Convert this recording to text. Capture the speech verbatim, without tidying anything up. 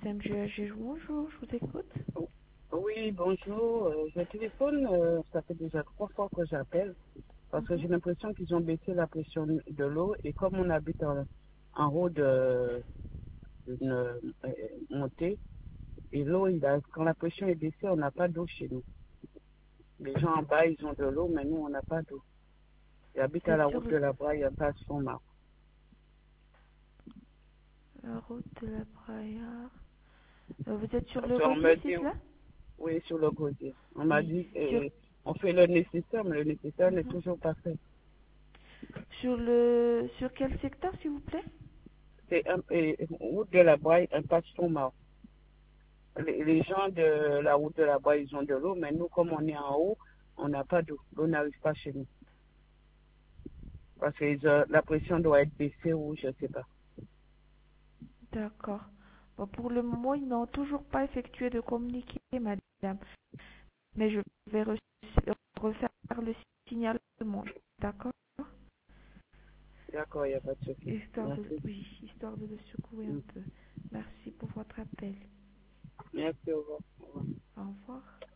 M G A G. Bonjour, je vous écoute. Oui, bonjour. Euh, je téléphone, euh, ça fait déjà trois fois que j'appelle parce que Mhm. j'ai l'impression qu'ils ont baissé la pression de l'eau et comme on habite en, en haut de- d'une euh, montée et l'eau, il a- quand la pression est baissée, on n'a pas d'eau chez nous. Les gens en bas, ils ont de l'eau, mais nous, on n'a pas d'eau. J'habite à C'est la sur route de la Braille, à Passe-Fond-Mar. la route de la Braillard. Euh, vous êtes sur Parce le qu'on Rosier, me c'est dit, cela? oui, sur le gosier. On m'a Oui. dit, Sur, euh, on fait le nécessaire, mais le nécessaire n'est Mhm. toujours pas fait. sur le sur quel secteur, s'il vous plaît? C'est un, euh, route de la Braille, un Passe-Fond-Mar. Les, les gens de la route de là-bas, ils ont de l'eau, mais nous, comme on est en haut, on n'a pas d'eau. L'eau n'arrive pas chez nous. Parce que ils ont- la pression doit être baissée ou je ne sais pas. D'accord. Bon, pour le moment, ils n'ont toujours pas effectué de communiqué, madame. Mais je vais re- refaire le signalement. D'accord? D'accord, il n'y a pas de souci. Histoire de, Merci. oui, histoire de le secouer un Mm. peu. Merci pour votre appel. Merci, au revoir. Au revoir. Au revoir.